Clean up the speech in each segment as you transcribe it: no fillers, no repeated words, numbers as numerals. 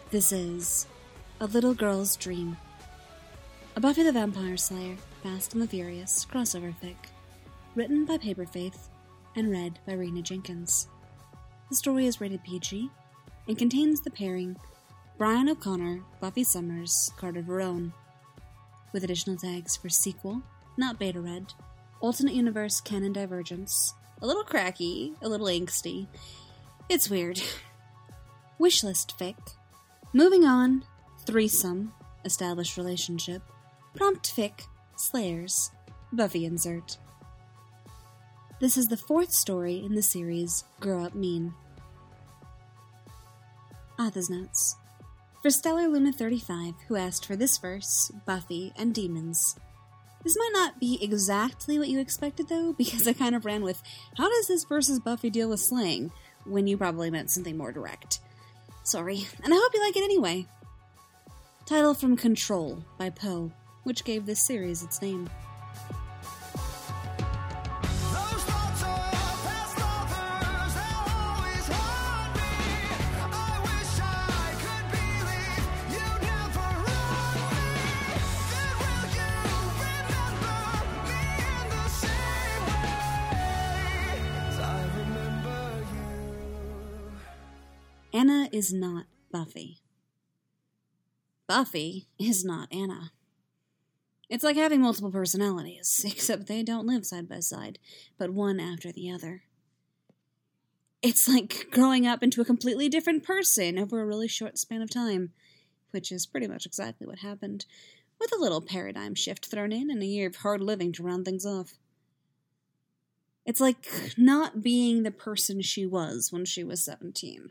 This is A Little Girl's Dream, a Buffy the Vampire Slayer, Fast and the Furious crossover fic, written by Paperfaith and read by Rena Jenkins. The story is rated PG and contains the pairing Brian O'Connor, Buffy Summers, Carter Verone, with additional tags for sequel, not beta read, alternate universe canon divergence, a little cracky, a little angsty. It's weird. Wishlist fic. Moving on, threesome, established relationship, prompt fic, slayers, Buffy insert. This is the fourth story in the series Grow Up Mean. Author's notes. For Stellar Luna 35, who asked for this verse, Buffy and Demons. This might not be exactly what you expected though, because I kind of ran with, how does this versus Buffy deal with slaying, when you probably meant something more direct. Sorry, and I hope you like it anyway. Title from Control by Poe, which gave this series its name. Anna is not Buffy. Buffy is not Anna. It's like having multiple personalities, except they don't live side by side, but one after the other. It's like growing up into a completely different person over a really short span of time, which is pretty much exactly what happened, with a little paradigm shift thrown in and a year of hard living to round things off. It's like not being the person she was when she was 17.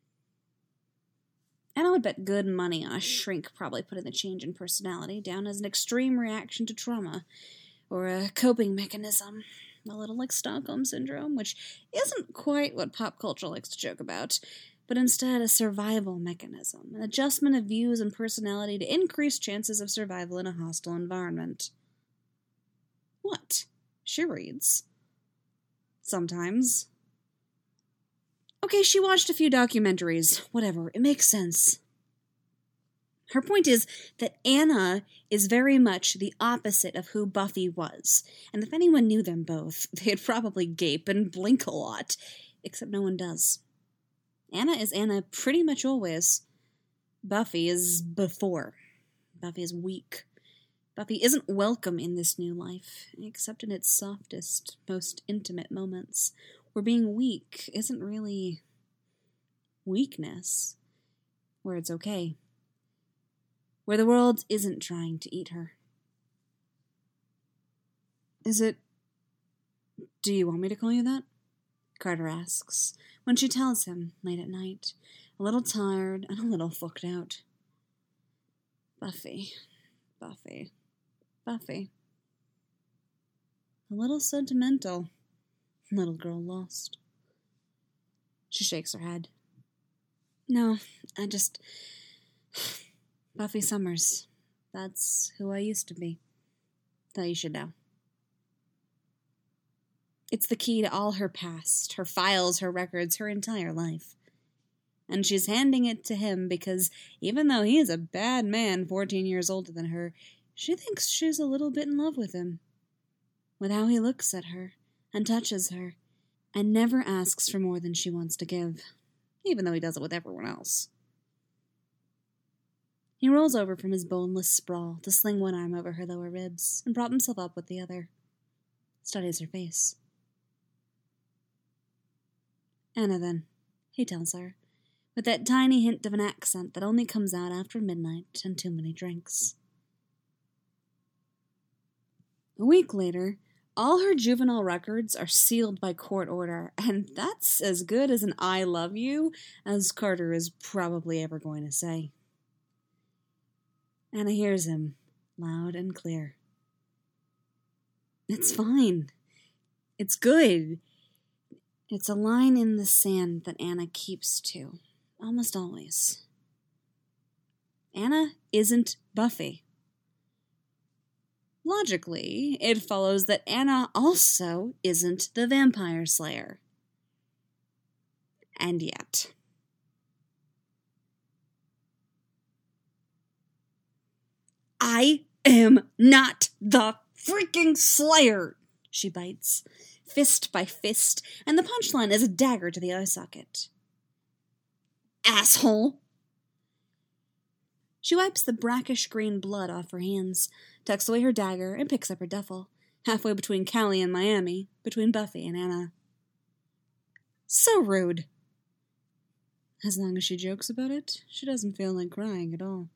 And I would bet good money on a shrink probably putting the change in personality down as an extreme reaction to trauma, or a coping mechanism, a little like Stockholm Syndrome, which isn't quite what pop culture likes to joke about, but instead a survival mechanism, an adjustment of views and personality to increase chances of survival in a hostile environment. What? She reads. Sometimes. Okay, she watched a few documentaries. Whatever, it makes sense. Her point is that Anna is very much the opposite of who Buffy was, and if anyone knew them both, they'd probably gape and blink a lot, except no one does. Anna is Anna pretty much always. Buffy is before. Buffy is weak. Buffy isn't welcome in this new life, except in its softest, most intimate moments, where being weak isn't really weakness, where it's okay, where the world isn't trying to eat her. Is it... Do you want me to call you that? Carter asks, when she tells him, late at night, a little tired and a little fucked out. Buffy, Buffy, Buffy. A little sentimental. Little girl lost. She shakes her head. No, Buffy Summers. That's who I used to be. Thought you should know. It's the key to all her past, her files, her records, her entire life. And she's handing it to him because even though he is a bad man 14 years older than her, she thinks she's a little bit in love with him. With how he looks at her and touches her, and never asks for more than she wants to give, even though he does it with everyone else. He rolls over from his boneless sprawl to sling one arm over her lower ribs and prop himself up with the other. Studies her face. Anna, then, he tells her, with that tiny hint of an accent that only comes out after midnight and too many drinks. A week later, all her juvenile records are sealed by court order, and that's as good as an I love you as Carter is probably ever going to say. Anna hears him, loud and clear. It's fine. It's good. It's a line in the sand that Anna keeps to, almost always. Anna isn't Buffy. Logically, it follows that Anna also isn't the Vampire Slayer. And yet. I am not the freaking Slayer, she bites, fist by fist, and the punchline is a dagger to the eye socket. Asshole! She wipes the brackish green blood off her hands, tucks away her dagger, and picks up her duffel, halfway between Callie and Miami, between Buffy and Anna. So rude. As long as she jokes about it, she doesn't feel like crying at all.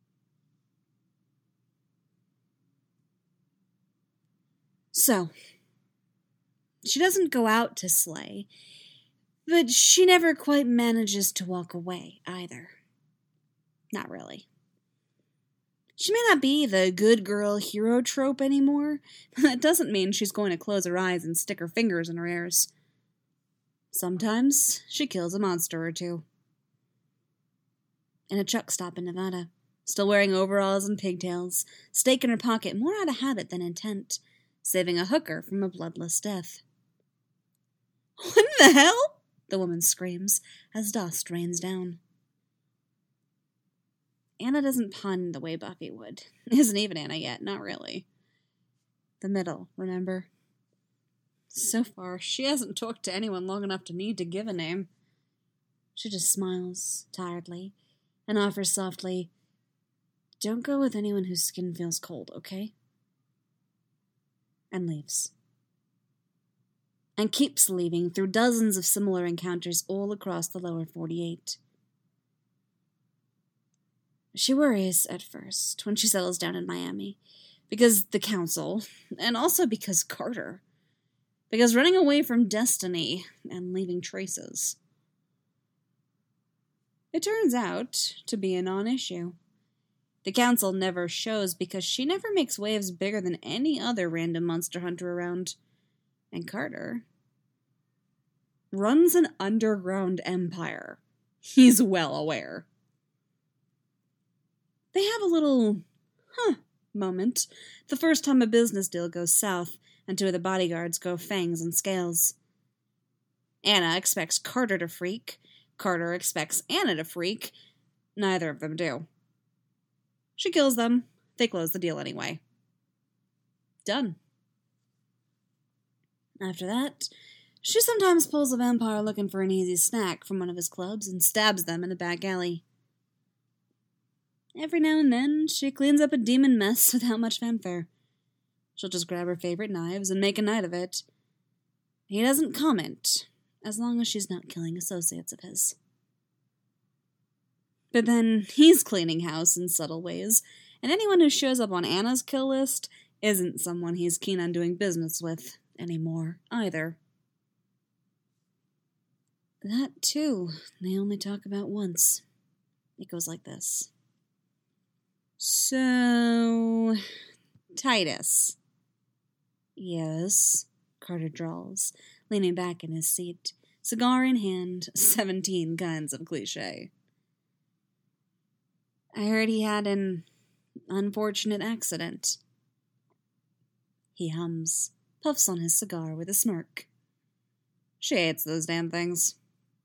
So, she doesn't go out to slay, but she never quite manages to walk away either. Not really. She may not be the good girl hero trope anymore, but that doesn't mean she's going to close her eyes and stick her fingers in her ears. Sometimes she kills a monster or two. In a truck stop in Nevada, still wearing overalls and pigtails, stake in her pocket more out of habit than intent, saving a hooker from a bloodless death. What in the hell? The woman screams as dust rains down. Anna doesn't pun the way Buffy would. Isn't even Anna yet, not really. The middle, remember? So far, she hasn't talked to anyone long enough to need to give a name. She just smiles, tiredly, and offers softly, "Don't go with anyone whose skin feels cold, okay?" And leaves. And keeps leaving through dozens of similar encounters all across the lower 48. She worries at first when she settles down in Miami, because the council, and also because Carter, because running away from destiny and leaving traces. It turns out to be a non-issue. The council never shows because she never makes waves bigger than any other random monster hunter around. And Carter runs an underground empire. He's well aware. They have a little, moment the first time a business deal goes south and two of the bodyguards go fangs and scales. Anna expects Carter to freak. Carter expects Anna to freak. Neither of them do. She kills them. They close the deal anyway. Done. After that, she sometimes pulls a vampire looking for an easy snack from one of his clubs and stabs them in a back alley. Every now and then, she cleans up a demon mess without much fanfare. She'll just grab her favorite knives and make a night of it. He doesn't comment, as long as she's not killing associates of his. But then he's cleaning house in subtle ways, and anyone who shows up on Anna's kill list isn't someone he's keen on doing business with anymore, either. That, too, they only talk about once. It goes like this. So, Titus. Yes, Carter drawls, leaning back in his seat, cigar in hand, 17 kinds of cliché. I heard he had an unfortunate accident. He hums, puffs on his cigar with a smirk. She hates those damn things.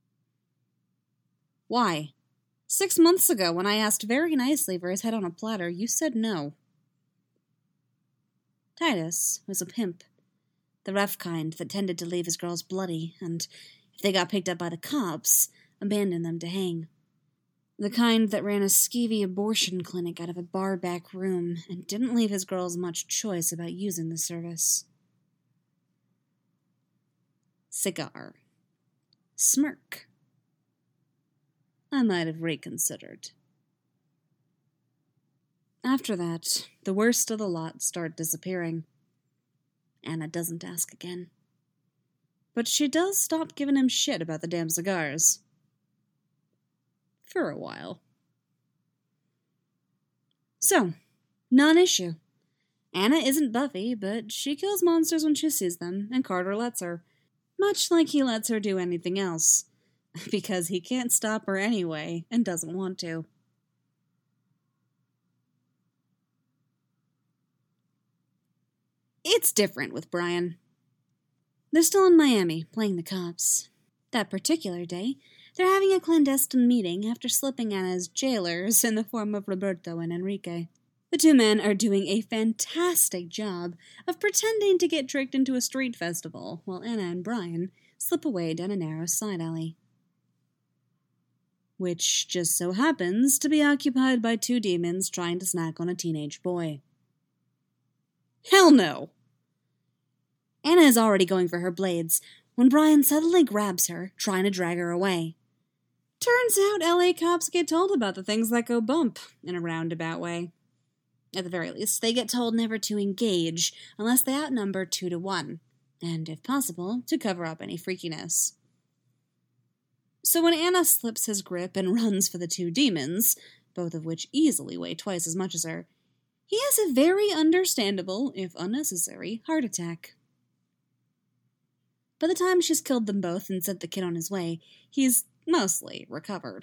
Why? 6 months ago, when I asked very nicely for his head on a platter, you said no. Titus was a pimp, the rough kind that tended to leave his girls bloody, and, if they got picked up by the cops, abandoned them to hang. The kind that ran a skeevy abortion clinic out of a bar back room and didn't leave his girls much choice about using the service. Cigar. Smirk. I might have reconsidered. After that, the worst of the lot start disappearing. Anna doesn't ask again. But she does stop giving him shit about the damn cigars. For a while. So, non-issue. Anna isn't Buffy, but she kills monsters when she sees them, and Carter lets her. Much like he lets her do anything else. Because he can't stop her anyway, and doesn't want to. It's different with Brian. They're still in Miami, playing the cops. That particular day, they're having a clandestine meeting after slipping Anna's jailers in the form of Roberto and Enrique. The two men are doing a fantastic job of pretending to get tricked into a street festival, while Anna and Brian slip away down a narrow side alley, which just so happens to be occupied by two demons trying to snack on a teenage boy. Hell no! Anna is already going for her blades when Brian suddenly grabs her, trying to drag her away. Turns out LA cops get told about the things that go bump in a roundabout way. At the very least, they get told never to engage unless they outnumber 2 to 1, and if possible, to cover up any freakiness. So when Anna slips his grip and runs for the two demons, both of which easily weigh twice as much as her, he has a very understandable, if unnecessary, heart attack. By the time she's killed them both and sent the kid on his way, he's mostly recovered.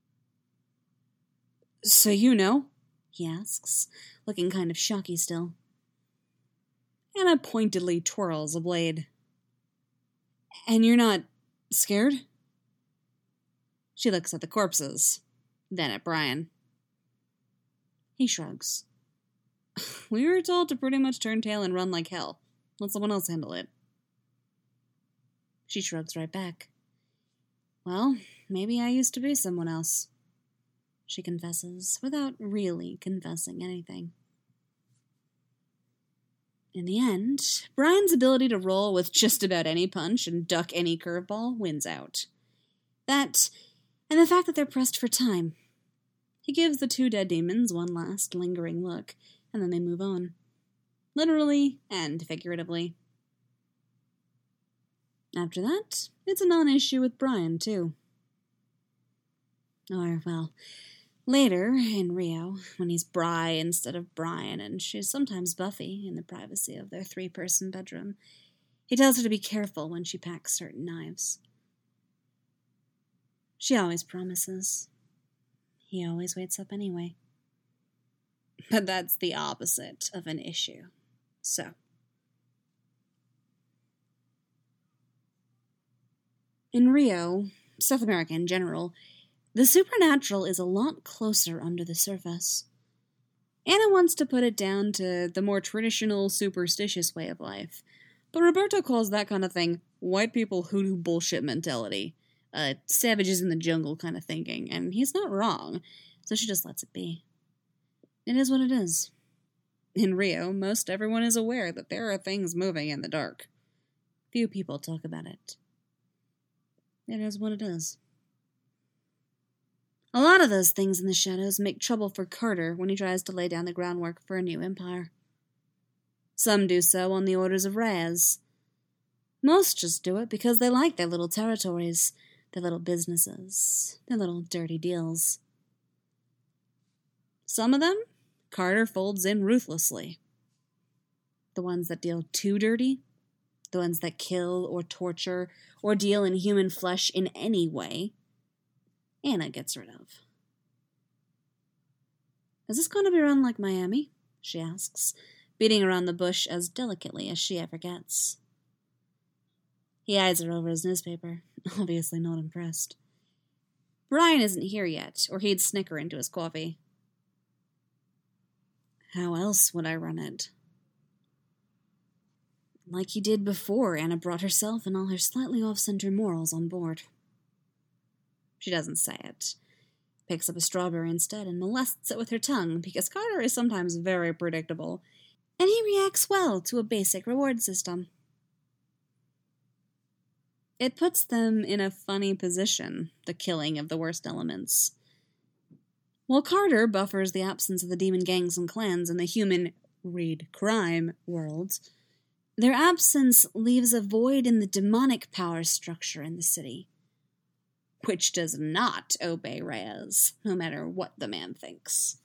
So you know? He asks, looking kind of shocky still. Anna pointedly twirls a blade. And you're not scared? She looks at the corpses, then at Brian. He shrugs. We were told to pretty much turn tail and run like hell. Let someone else handle it. She shrugs right back. Well, maybe I used to be someone else, she confesses, without really confessing anything. In the end, Brian's ability to roll with just about any punch and duck any curveball wins out. That, and the fact that they're pressed for time. He gives the two dead demons one last lingering look, and then they move on. Literally and figuratively. After that, it's a non-issue with Brian, too. Or, well, later, in Rio, when he's Bry instead of Brian, and she's sometimes Buffy in the privacy of their 3-person bedroom, he tells her to be careful when she packs certain knives. She always promises. He always waits up anyway. But that's the opposite of an issue. So. In Rio, South America in general, the supernatural is a lot closer under the surface. Anna wants to put it down to the more traditional, superstitious way of life, but Roberto calls that kind of thing white people hoodoo bullshit mentality, savages in the jungle kind of thinking, and he's not wrong, so she just lets it be. It is what it is. In Rio, most everyone is aware that there are things moving in the dark. Few people talk about it. It is what it is. A lot of those things in the shadows make trouble for Carter when he tries to lay down the groundwork for a new empire. Some do so on the orders of Reyes. Most just do it because they like their little territories, their little businesses, their little dirty deals. Some of them, Carter folds in ruthlessly. The ones that deal too dirty, the ones that kill or torture or deal in human flesh in any way, Anna gets rid of. Is this going to be run like Miami? She asks, beating around the bush as delicately as she ever gets. He eyes her over his newspaper, obviously not impressed. Brian isn't here yet, or he'd snicker into his coffee. How else would I run it? Like he did before Anna brought herself and all her slightly off-center morals on board. She doesn't say it. Picks up a strawberry instead and molests it with her tongue because Carter is sometimes very predictable, and he reacts well to a basic reward system. It puts them in a funny position, the killing of the worst elements. While Carter buffers the absence of the demon gangs and clans in the human, read crime, world, their absence leaves a void in the demonic power structure in the city, which does not obey Reyes, no matter what the man thinks.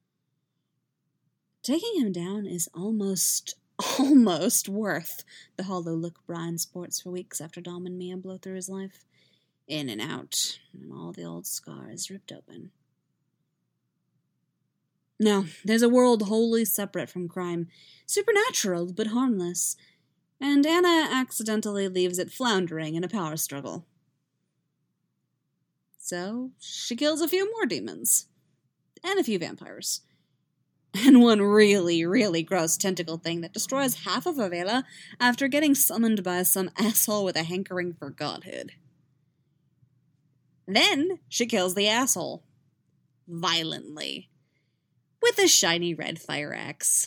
Taking him down is almost worth the hollow look Brian sports for weeks after Dom and Mia blow through his life. In and out, and all the old scars ripped open. No, there's a world wholly separate from crime, supernatural but harmless, and Anna accidentally leaves it floundering in a power struggle. So, she kills a few more demons, and a few vampires. and one really, really gross tentacle thing that destroys half of Avela after getting summoned by some asshole with a hankering for godhood. Then she kills the asshole. Violently. With a shiny red fire axe.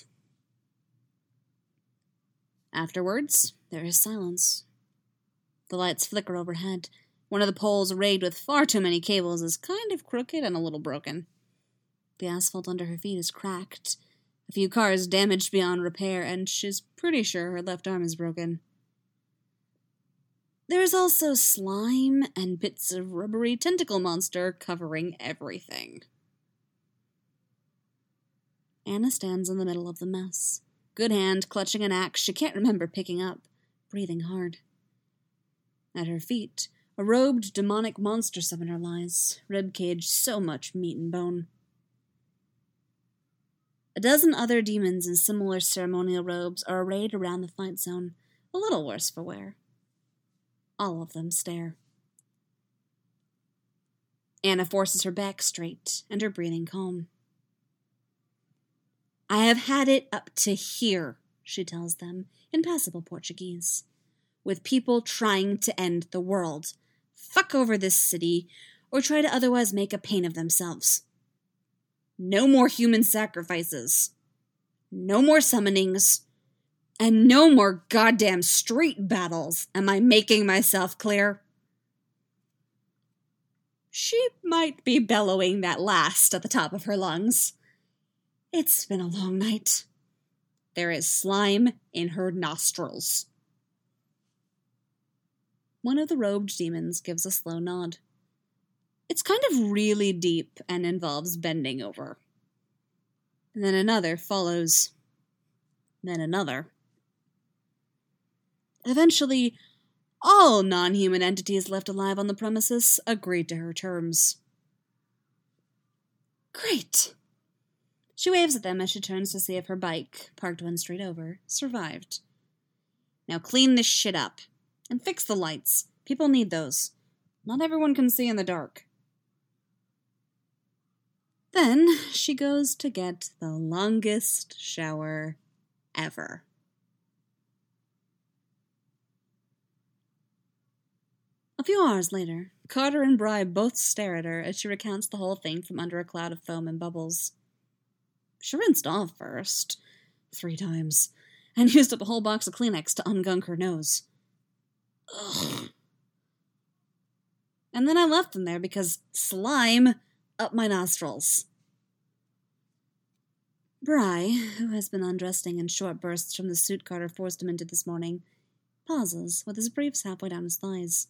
Afterwards, there is silence. The lights flicker overhead. One of the poles, rigged with far too many cables, is kind of crooked and a little broken. The asphalt under her feet is cracked, a few cars damaged beyond repair, and she's pretty sure her left arm is broken. There is also slime and bits of rubbery tentacle monster covering everything. Anna stands in the middle of the mess, good hand clutching an axe she can't remember picking up, breathing hard. At her feet, a robed demonic monster summoner lies, ribcage so much meat and bone. A dozen other demons in similar ceremonial robes are arrayed around the fight zone, a little worse for wear. All of them stare. Anna forces her back straight and her breathing calm. I have had it up to here, she tells them in passable Portuguese, with people trying to end the world, fuck over this city, or try to otherwise make a pain of themselves. No more human sacrifices. No more summonings. And no more goddamn street battles. Am I making myself clear? She might be bellowing that last at the top of her lungs. It's been a long night. There is slime in her nostrils. One of the robed demons gives a slow nod. It's kind of really deep and involves bending over. And then another follows. Then another. Eventually, all non-human entities left alive on the premises agreed to her terms. Great! She waves at them as she turns to see if her bike, parked one street over, survived. Now clean this shit up. And fix the lights. People need those. Not everyone can see in the dark. Then she goes to get the longest shower ever. A few hours later, Carter and Bry both stare at her as she recounts the whole thing from under a cloud of foam and bubbles. She rinsed off first, 3 times, and used up a whole box of Kleenex to ungunk her nose. Ugh. And then I left them there because slime up my nostrils. Bry, who has been undressing in short bursts from the suit Carter forced him into this morning, pauses with his briefs halfway down his thighs.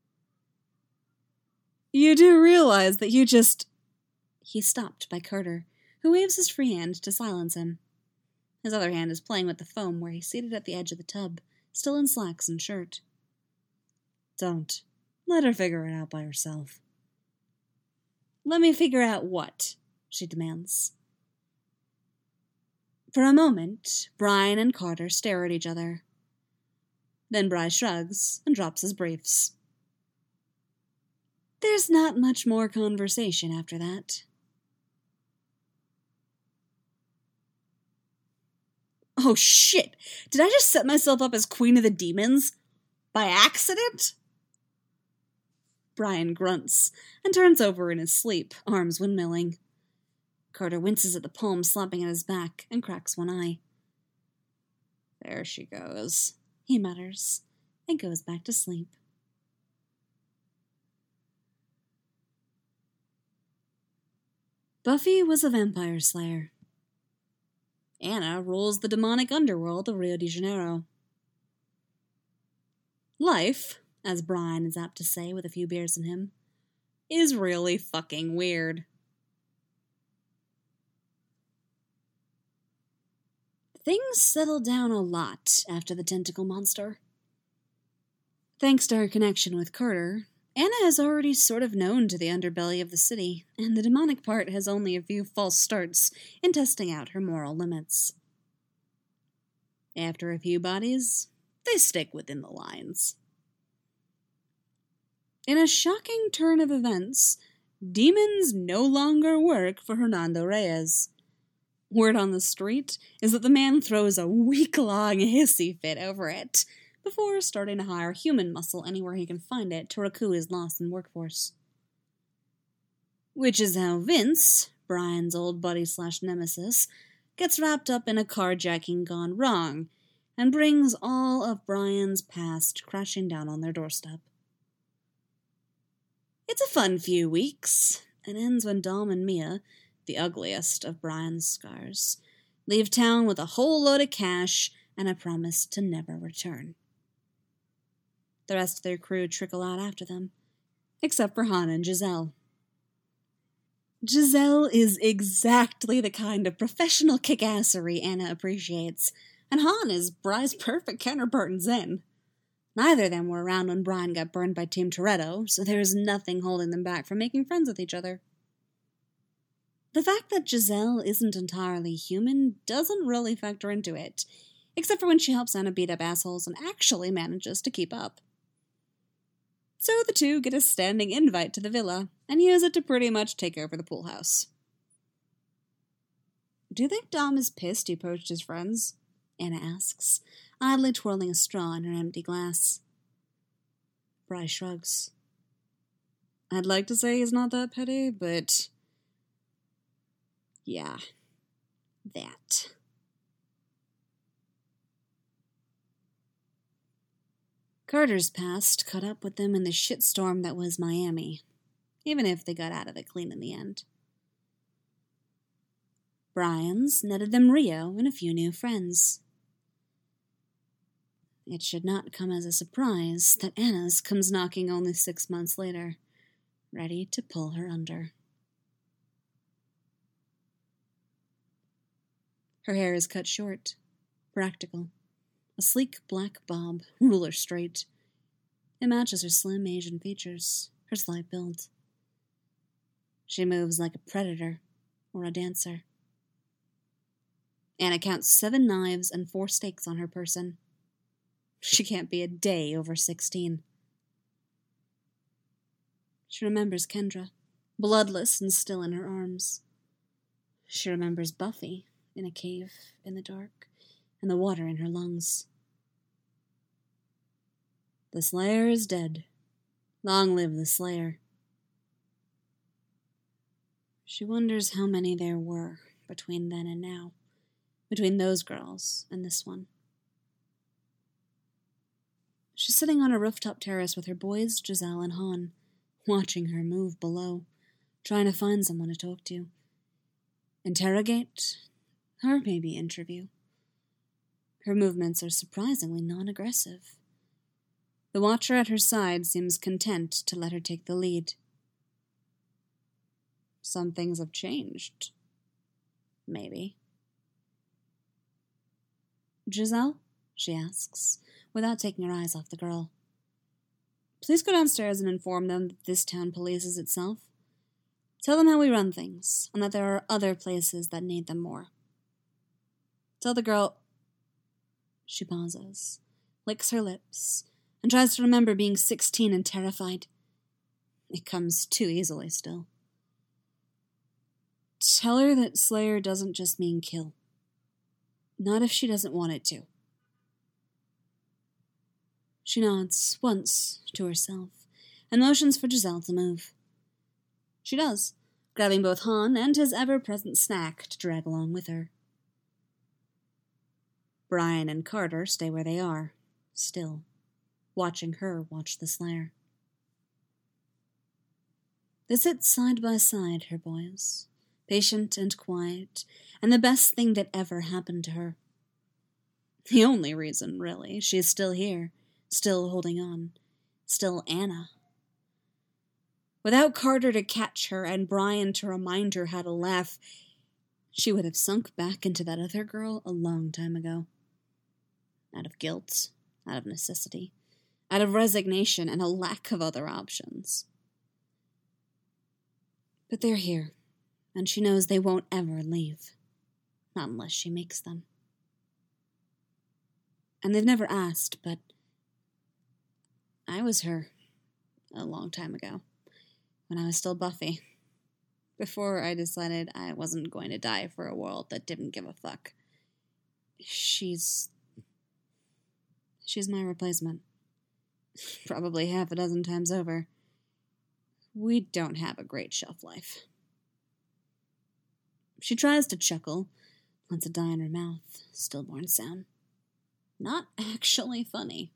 You do realize that you just... He's stopped by Carter, who waves his free hand to silence him. His other hand is playing with the foam where he's seated at the edge of the tub, still in slacks and shirt. Don't. Let her figure it out by herself. Let me figure out what? She demands. For a moment, Brian and Carter stare at each other. Then Bry shrugs and drops his briefs. There's not much more conversation after that. Oh shit! Did I just set myself up as Queen of the Demons? By accident? Brian grunts and turns over in his sleep, arms windmilling. Carter winces at the palm slapping at his back and cracks one eye. There she goes, he mutters, and goes back to sleep. Buffy was a vampire slayer. Anna rules the demonic underworld of Rio de Janeiro. Life, as Brian is apt to say with a few beers in him, is really fucking weird. Things settled down a lot after the tentacle monster. Thanks to her connection with Carter, Anna has already sort of known to the underbelly of the city, and the demonic part has only a few false starts in testing out her moral limits. After a few bodies, they stick within the lines. In a shocking turn of events, demons no longer work for Hernando Reyes. Word on the street is that the man throws a week-long hissy fit over it, before starting to hire human muscle anywhere he can find it to recoup his loss in workforce. Which is how Vince, Brian's old buddy/nemesis, gets wrapped up in a carjacking gone wrong, and brings all of Brian's past crashing down on their doorstep. It's a fun few weeks, and ends when Dom and Mia, the ugliest of Brian's scars, leave town with a whole load of cash and a promise to never return. The rest of their crew trickle out after them, except for Han and Giselle. Giselle is exactly the kind of professional kick-assery Anna appreciates, and Han is Bry's perfect counterpart in Zen. Neither of them were around when Brian got burned by Team Toretto, so there is nothing holding them back from making friends with each other. The fact that Giselle isn't entirely human doesn't really factor into it, except for when she helps Anna beat up assholes and actually manages to keep up. So the two get a standing invite to the villa, and use it to pretty much take over the pool house. "Do you think Dom is pissed you poached his friends?" Anna asks, idly twirling a straw in her empty glass. Bry shrugs. "I'd like to say he's not that petty, but... yeah, that." Carter's past caught up with them in the shitstorm that was Miami, even if they got out of it clean in the end. Brian's netted them Rio and a few new friends. It should not come as a surprise that Anna's comes knocking only 6 months later, ready to pull her under. Her hair is cut short, practical. A sleek black bob, ruler straight. It matches her slim Asian features, her slight build. She moves like a predator or a dancer. Anna counts 7 knives and 4 steaks on her person. She can't be a day over 16. She remembers Kendra, bloodless and still in her arms. She remembers Buffy in a cave in the dark, and the water in her lungs. The Slayer is dead. Long live the Slayer. She wonders how many there were between then and now, between those girls and this one. She's sitting on a rooftop terrace with her boys, Giselle and Han, watching her move below, trying to find someone to talk to. Interrogate, or maybe interview. Her movements are surprisingly non-aggressive. The watcher at her side seems content to let her take the lead. Some things have changed. Maybe. "Giselle?" she asks, without taking her eyes off the girl. "Please go downstairs and inform them that this town polices itself. Tell them how we run things, and that there are other places that need them more. Tell the girl..." She pauses, licks her lips, and tries to remember being 16 and terrified. It comes too easily still. "Tell her that Slayer doesn't just mean kill. Not if she doesn't want it to." She nods once to herself and motions for Giselle to move. She does, grabbing both Han and his ever-present snack to drag along with her. Brian and Carter stay where they are, still, watching her watch the Slayer. They sit side by side, her boys, patient and quiet, and the best thing that ever happened to her. The only reason, really, she's still here, still holding on, still Anna. Without Carter to catch her and Brian to remind her how to laugh, she would have sunk back into that other girl a long time ago. Out of guilt, out of necessity, out of resignation and a lack of other options. But they're here, and she knows they won't ever leave. Not unless she makes them. And they've never asked, but I was her a long time ago, when I was still Buffy. before I decided I wasn't going to die for a world that didn't give a fuck. She's my replacement. Probably half a dozen times over. We don't have a great shelf life. She tries to chuckle, lets it die in her mouth, stillborn sound. Not actually funny.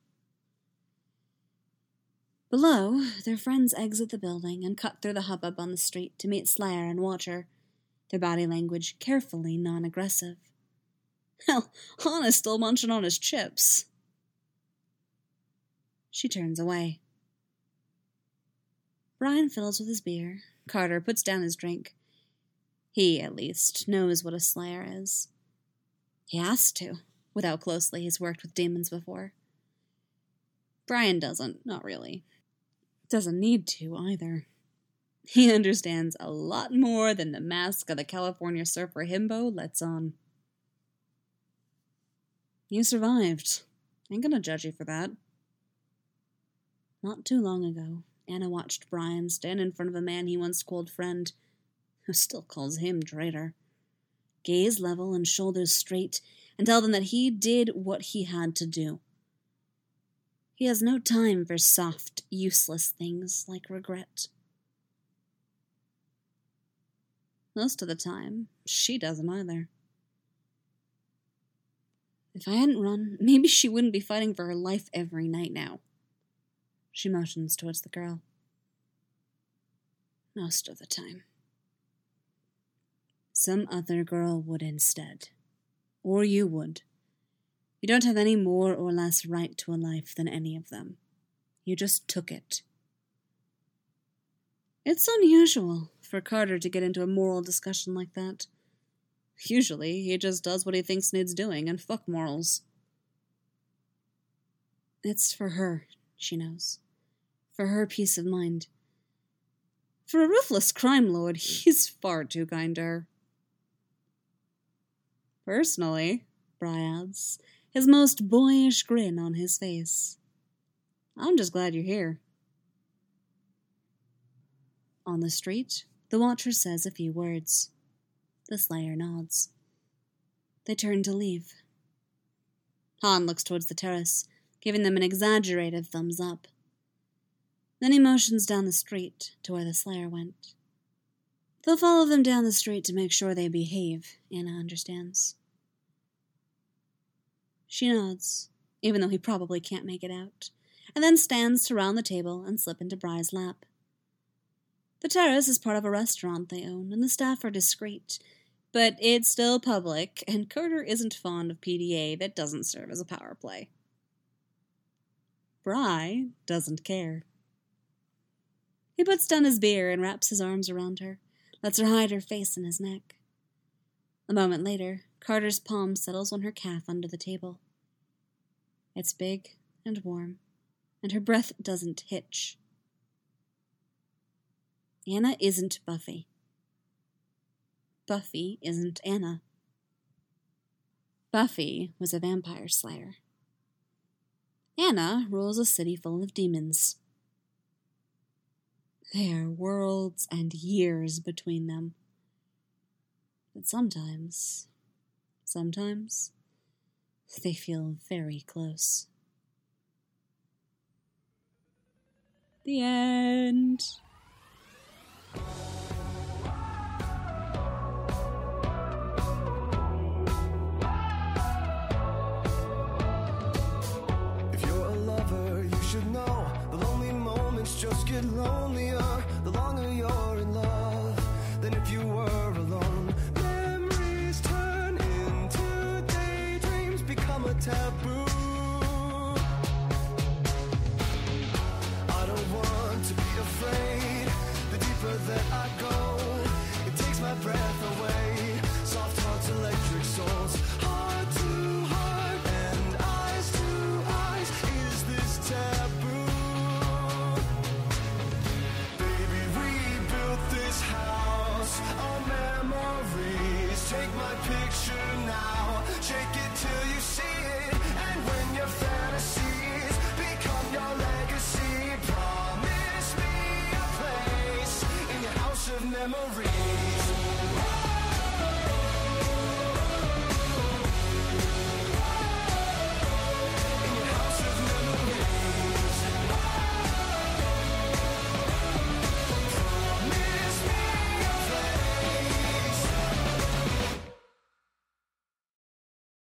Below, their friends exit the building and cut through the hubbub on the street to meet Slayer and Watcher, their body language carefully non-aggressive. Hell, Han is still munching on his chips. She turns away. Brian fiddles with his beer. Carter puts down his drink. He, at least, knows what a Slayer is. He has to, with how closely he's worked with demons before. Brian doesn't, not really. Doesn't need to, either. He understands a lot more than the mask of the California surfer himbo lets on. You survived. Ain't gonna judge you for that. Not too long ago, Anna watched Brian stand in front of a man he once called friend, who still calls him traitor. Gaze level and shoulders straight, and tell them that he did what he had to do. He has no time for soft, useless things like regret. Most of the time, she doesn't either. If I hadn't run, maybe she wouldn't be fighting for her life every night now. She motions towards the girl. Most of the time. Some other girl would instead. Or you would. You don't have any more or less right to a life than any of them. You just took it. It's unusual for Carter to get into a moral discussion like that. Usually, he just does what he thinks needs doing, and fuck morals. It's for her, she knows. For her peace of mind. For a ruthless crime lord, he's far too kind to her. Personally, Bry adds, his most boyish grin on his face, I'm just glad you're here. On the street, the Watcher says a few words. The Slayer nods. They turn to leave. Han looks towards the terrace, giving them an exaggerated thumbs up. Then he motions down the street to where the Slayer went. They'll follow them down the street to make sure they behave, Anna understands. She nods, even though he probably can't make it out, and then stands to round the table and slip into Bry's lap. The terrace is part of a restaurant they own, and the staff are discreet, but it's still public, and Carter isn't fond of PDA that doesn't serve as a power play. Bry doesn't care. He puts down his beer and wraps his arms around her, lets her hide her face in his neck. A moment later, Carter's palm settles on her calf under the table. It's big and warm, and her breath doesn't hitch. Anna isn't Buffy. Buffy isn't Anna. Buffy was a vampire slayer. Anna rules a city full of demons. There are worlds and years between them. But sometimes, they feel very close. The end. If you're a lover, you should know the lonely moments just get lonelier the longer you're in love than if you were alone. Memories turn into daydreams, become a taboo. I don't want to be afraid. The deeper that I go, it takes my breath away. Soft hearts, electric souls, heart to heart and eyes to eyes. Is this taboo? Baby, we built this house on memories. Take my picture now, shake it till you see it. And when your fantasies become your legacy, promise me a place in your house of of memories.